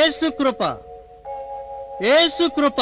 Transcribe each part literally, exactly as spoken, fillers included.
యేసు కృప, యేసు కృప.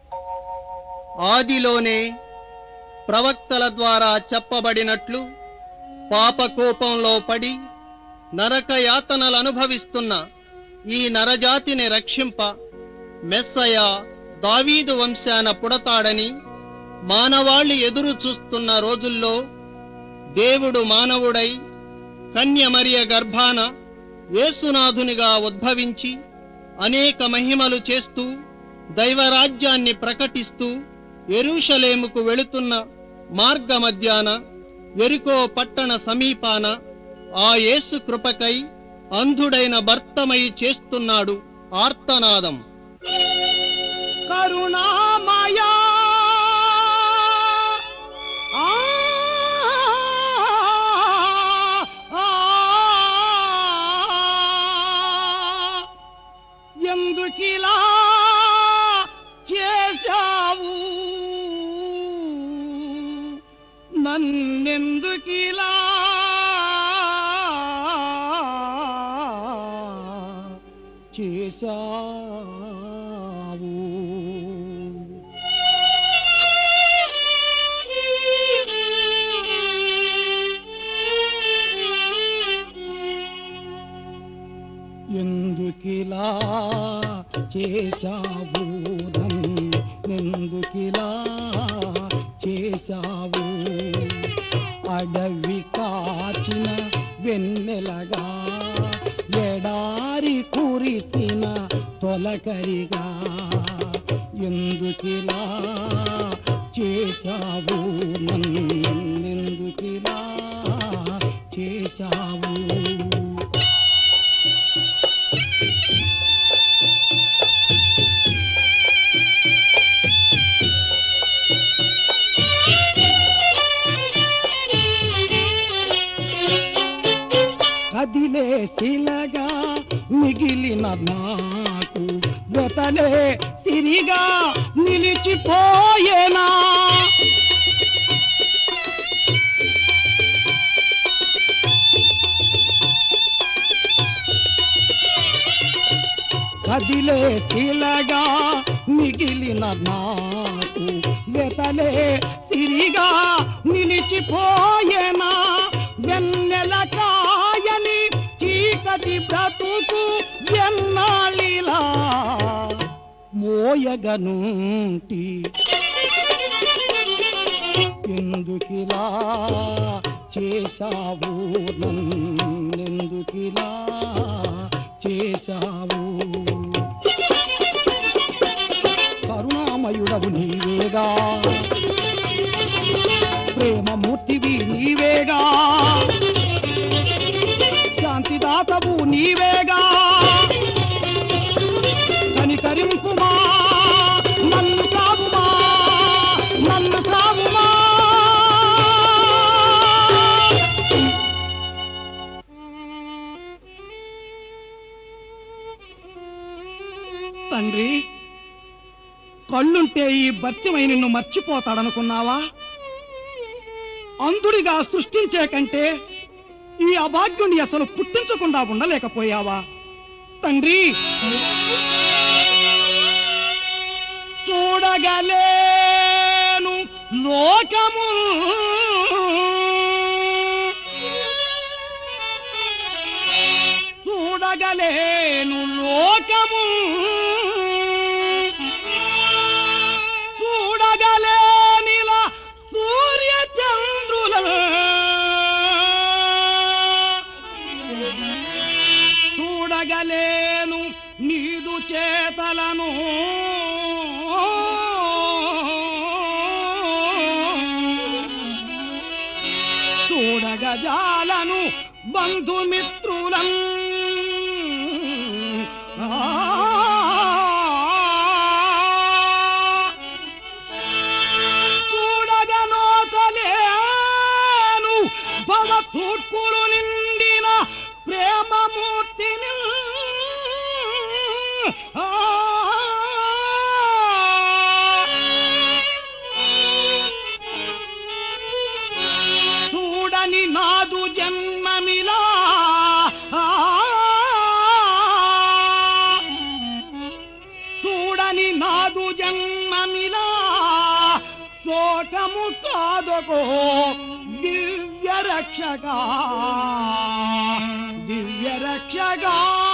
ఆదిలోనే ప్రవక్తల ద్వారా చెప్పబడినట్లు పాపకోపంలో పడి నరక యాతనలు అనుభవిస్తున్న ఈ నరజాతిని రక్షింప మెస్సయ దావీదు వంశాన పుడతాడని మానవాళి ఎదురు చూస్తున్న రోజుల్లో దేవుడు మానవుడై కన్యమరియ గర్భాన యేసునాథునిగా ఉద్భవించి అనేక మహిమలు చేస్తూ దైవరాజ్యాన్ని ప్రకటిస్తూ యెరూషలేముకు వెళుతున్న మార్గ మధ్యాన యెరికో పట్టణ సమీపాన ఆ యేసు కృపకై అంధుడైన భర్తమై చేస్తున్నాడు ఆర్తనాదం. కరుణామయా ఎందుకిలా చేశావు, నన్నెందుకిలా చేశావు. ఎందుకిలా చేశావు, నన్నెందుకిలా చేశావు. అడవి కాచిన వెన్నెలగా ఎడారి కురిసిన తొలకరిగా ఎందుకిలా చేశావు, నన్నెందుకిలా చేశావు. కదిలే శిలగా మిగిలిన నాకు వెతలే తిరిగా నిలిచిపోయేనా. కదిలే శిలగా మిగిలిన నాకు వెతలే తిరిగా నిలిచిపోయేనా. వెన్నెల కాయని చీకటి బ్రతుకు ఎన్నాళ్ళిలా మోయగనుంటి. ఎందుకిలా చేశావు, నన్నెందుకిలా చేశావు. కరుణామయుడవు నీవేగా, ప్రేమమూర్తివి నీవేగా, శాంతిదాతవు నీవేగా. కనికరింపుమా, నన్ను కావుమా, నన్ను కావుమా. తండ్రి, కళ్ళుంటే ఈ భర్తమై నిన్ను మర్చిపోతాడనుకున్నావా? అంధుడిగా సృష్టించే కంటే ఈ అభాగ్యుని అసలు పుట్టించకుండా ఉండలేకపోయావా? తండ్రి, చూడగలేను లోకము, చూడగలేను లోకము, చూడగలేనిలా సూర్య చంద్రుల, చూడగలేను నీదు చేతలను, చూడగజాలను బంధుమిత్రులం. చూడగనోతలేను భవ తూర్పులు నిండిన ప్రేమమూర్తిని. చూడని నాదు జన్మమిలా కాని నాదు జన్మమిలా శోకము కాదకో దివ్య రక్షగా దివ్య రక్షగా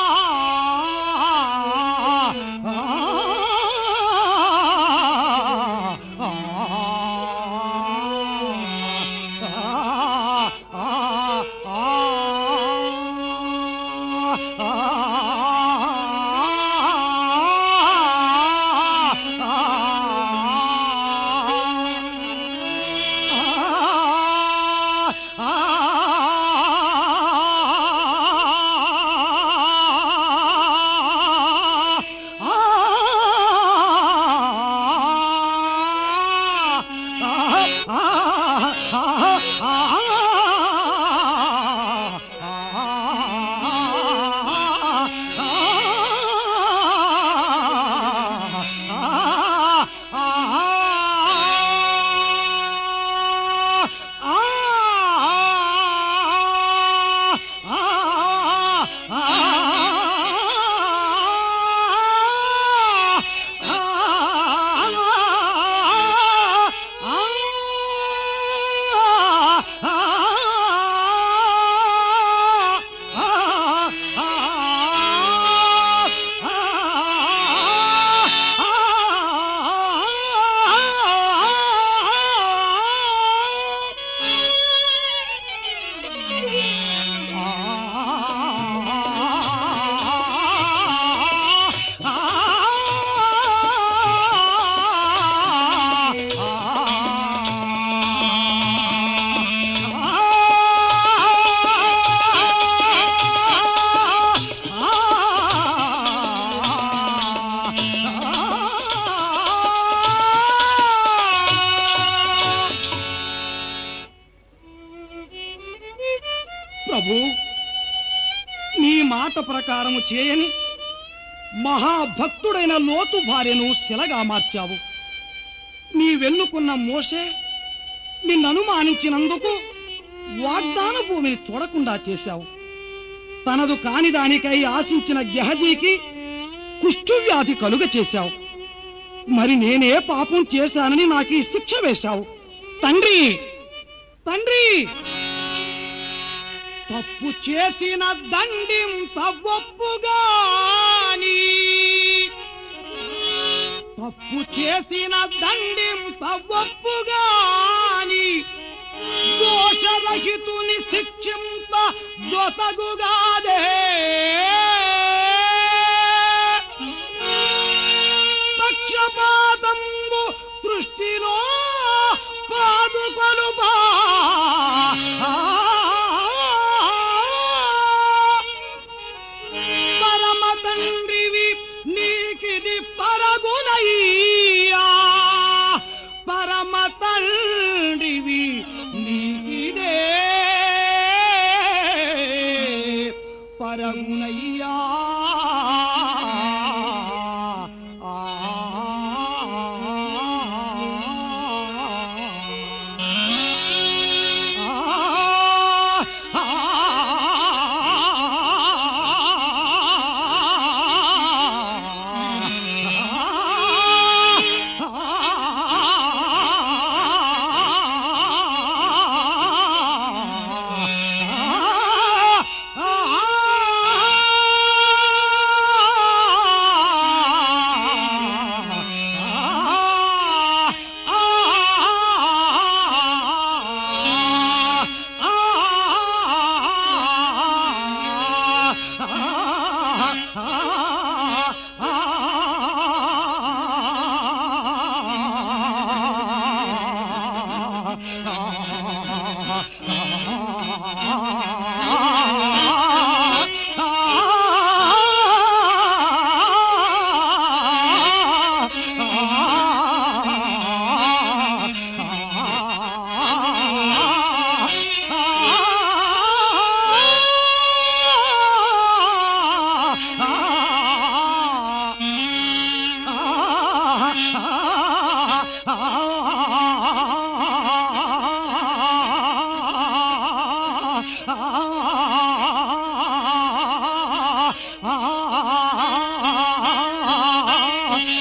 ప్రభు, నీ మాట ప్రకారము చేయని మహాభక్తుడైన లోతు భార్యను శిలగా మార్చావు. నీవెన్నుకున్న మోషే నిన్ననుమానించినందుకు వాగ్దాన భూమిని చూడకుండా చేశావు. తనదు కాని దానికై ఆశించిన గెహజీకి కుష్ఠవ్యాధి కలుగ చేశావు. మరి నేనే పాపం చేశానని నాకు ఈ శిక్ష వేశావు. తండ్రి తండ్రి తప్పు చేసిన దండింత ఒప్పుగాని తప్పు చేసిన దండింత ఒప్పుగాని దోషరహితుని శిక్షింప దొసగుగాదే. పక్షపాతంబు సృష్టిలో పాదుకొలుపా పరమ తండ్రివి నీకిది పరగునయ్యా. పరమ తండ్రివి నీకిదే పరగునయ్యా.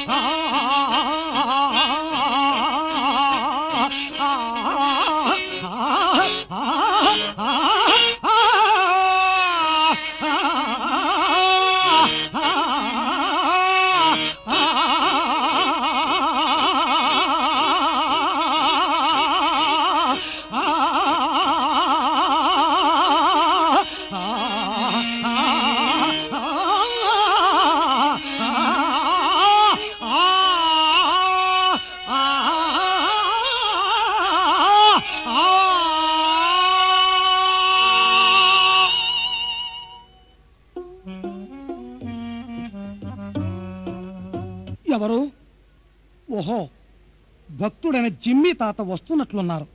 ఎవరు? ఓహో, భక్తుడైన జిమ్మి తాత వస్తున్నట్లున్నారు.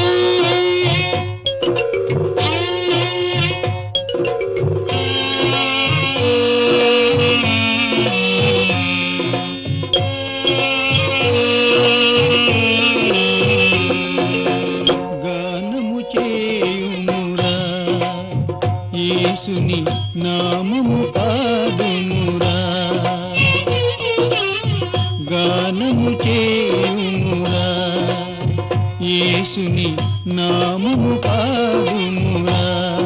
గానము చేయుమురా యేసుని నామము పాడుమురా, గానము చేయుమురా యేసుని నామము పాడుమురా,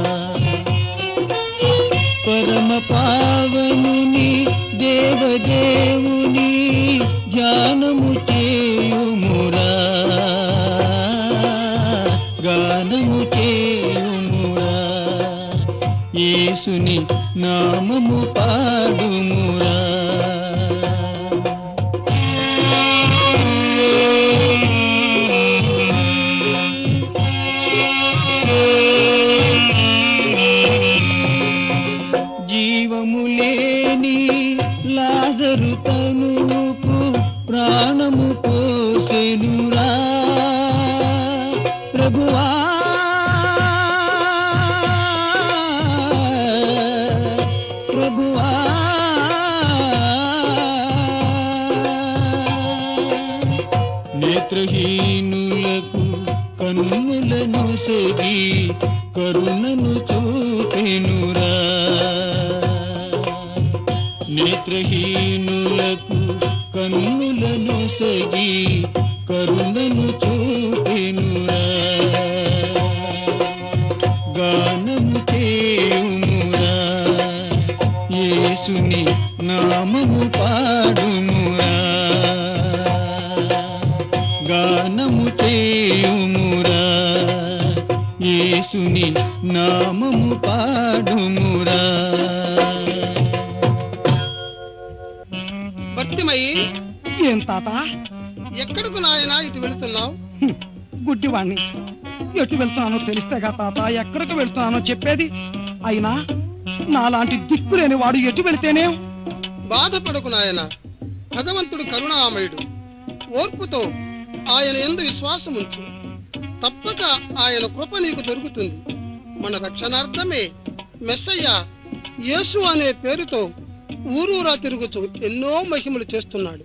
పరమ పావనుని దేవదేవుని ధ్యానము చేయుమురా, గానము చేయుమురా యేసుని నామము పాడుమురా. జీవము లేని లాజరు తనుకు ప్రాణము పోసెనురా ప్రభువా, ప్రభువా నేత్రహీనులకు కన్నులను సెగి కరుణను చూపెనురా, నేత్రహీనులకు కన్నులను సెగి కరుణను చూపెనురా, గానము చేయుమురా యేసుని నామము పాడుమురా, గానము చేయుమురా యేసుని నామము పాడుమురా. భక్తిమయ్యి, ఏం తాత? ఎక్కడకు నాయనా ఇటు వెళుతున్నావు? హ్మ్, గుడ్డివాణ్ణి. ఎటు వెళ్తున్నానో తెలిస్తేగా తాత ఎక్కడికి వెళ్తున్నానో చెప్పేది. అయినా నాలాంటి దిక్కులేని వాడు ఎటు వెళితేనే? బాధపడకు నాయన, భగవంతుడు కరుణామయుడు. ఓర్పుతో ఆయన యందు విశ్వాసం ఉంచు, తప్పక ఆయన కృప నీకు దొరుకుతుంది. మన రక్షణార్థమే మెస్సయ్య యేసు అనే పేరుతో ఊరూరా తిరుగుతూ ఎన్నో మహిమలు చేస్తున్నాడు.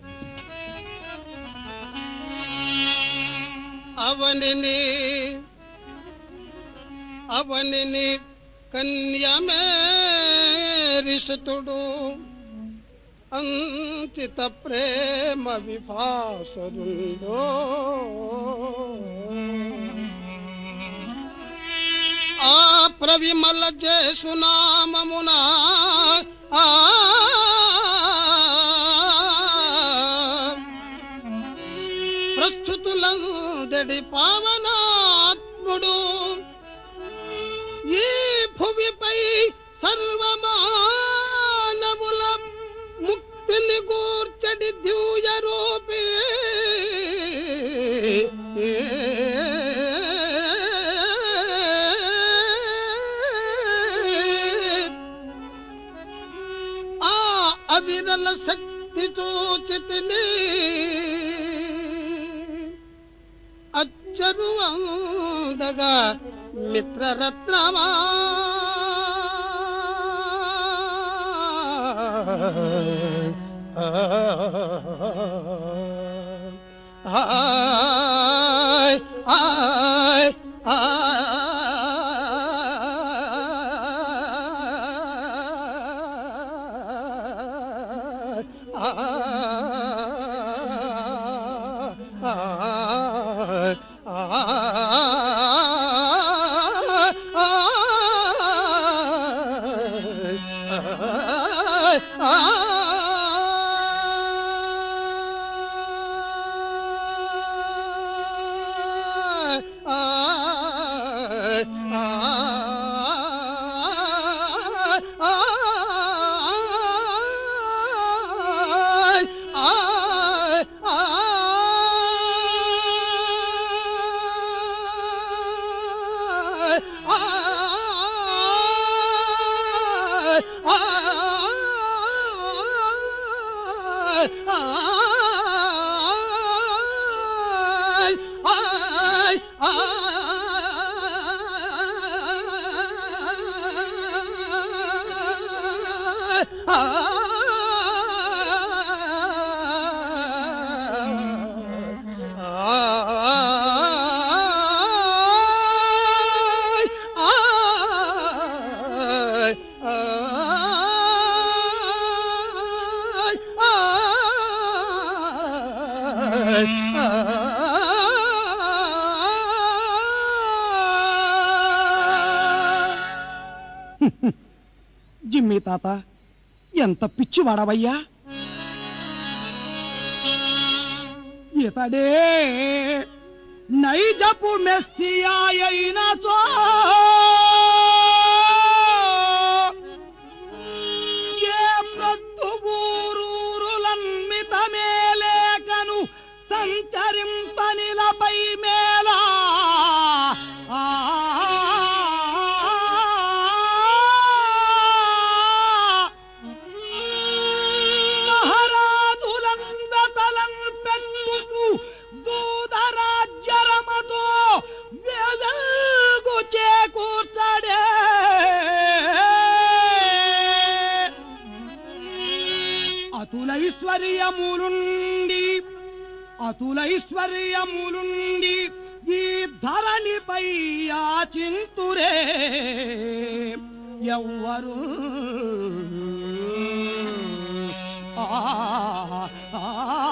అవనిని అవనిని కన్యమేరిసుతుడు అంకిత ప్రేమ విభాసరుండో, ఆ ప్రవిమల జేసునామమున ఆ ప్రస్తుతులందడి పావనాత్ముడు ఈ భువిపై సర్వమానవుల ముక్తిని గూర్చడి దివ్య రూపే ఆ అవిరల శక్తి చూచితిని అచ్చరువందగా మిత్రరత్నమా, ఆయ్ ఆయ్ ఆయ్ జిమ్మి తాత, ఎంత పిచ్చివాడవయ్యా! ఇతడే నైజపు మెస్సియా అయినతో ఏ ప్రత్తుబూరూరులన్మితమేలేకను సంచరింపనిలపై మేలా అతులైశ్వర్యములుండి అతులైశ్వర్యములుండి ఈ ధరణిపై యాచింతురే ఎవ్వరు ఆ ఆ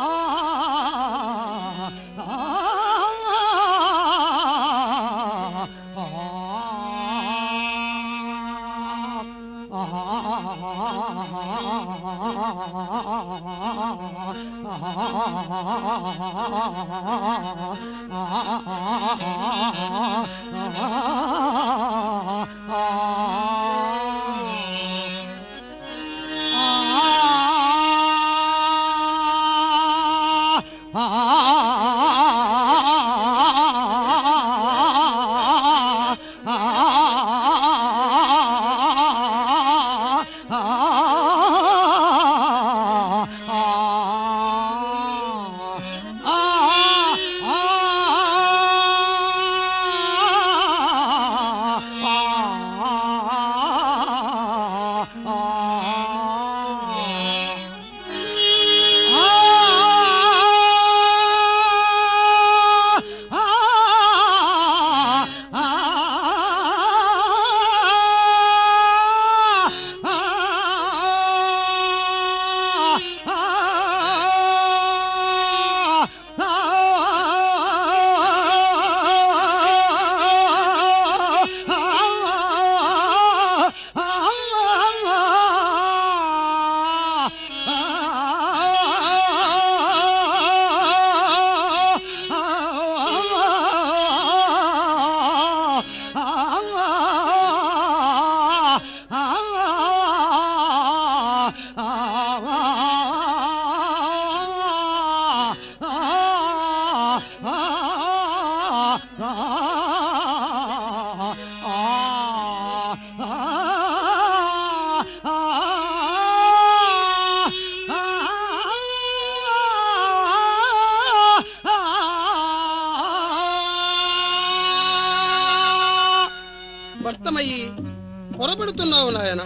భర్తమయ్యి పొరబడుతున్నావు నాయన.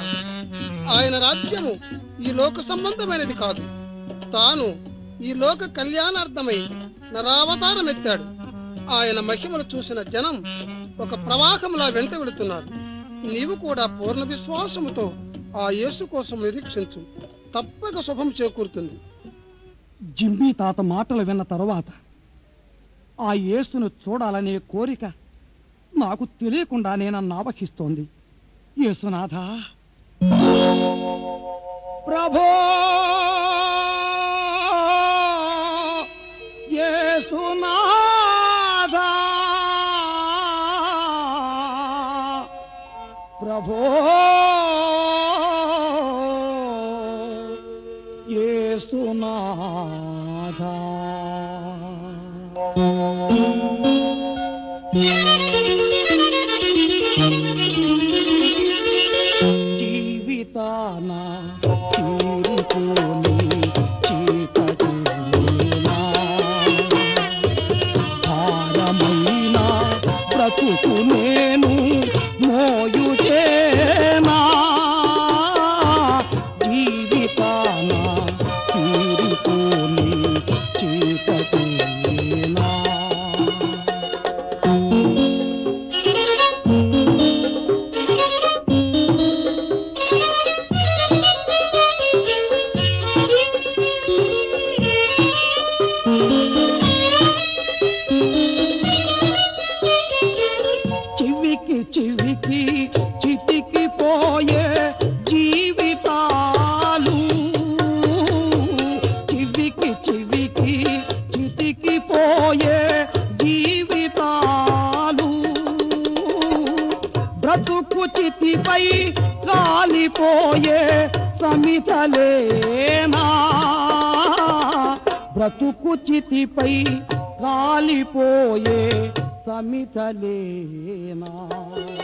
ఆయన రాజ్యము ఈ లోక సంబంధమైనది కాదు. తాను ఈ లోక కళ్యాణార్థమై నరావతారం ఎత్తాడు. ఆయన మహిమలు చూసిన జనం ఒక ప్రవాహంలా వెంట వెళుతున్నారు. నీవు కూడా పూర్ణ విశ్వాసముతో ఆ యేసు కోసం నిరీక్షించు, తప్పక శుభం చేకూరుతుంది. జిమ్మి తాత మాటలు విన్న తరువాత ఆ యేసును చూడాలనే కోరిక నాకు తెలియకుండానే నన్ను ఆవహిస్తోంది. యేసునాథ, ప్రభో, యేసునాథ, జీవితాన తీరుకోని చీకటినా భారమైన బ్రతుకు నేను మోయుచేనా జీవితాన తీరుకోని చీకటినా చివికి చివికి చితికి పోయే జీవితాలు చివికి చివికి చితికి పోయే జీవితాలు బ్రతుకు చితిపై కాలిపోయే సమితలేనా బ్రతుకు చితిపై కాలిపోయే సమితలేనా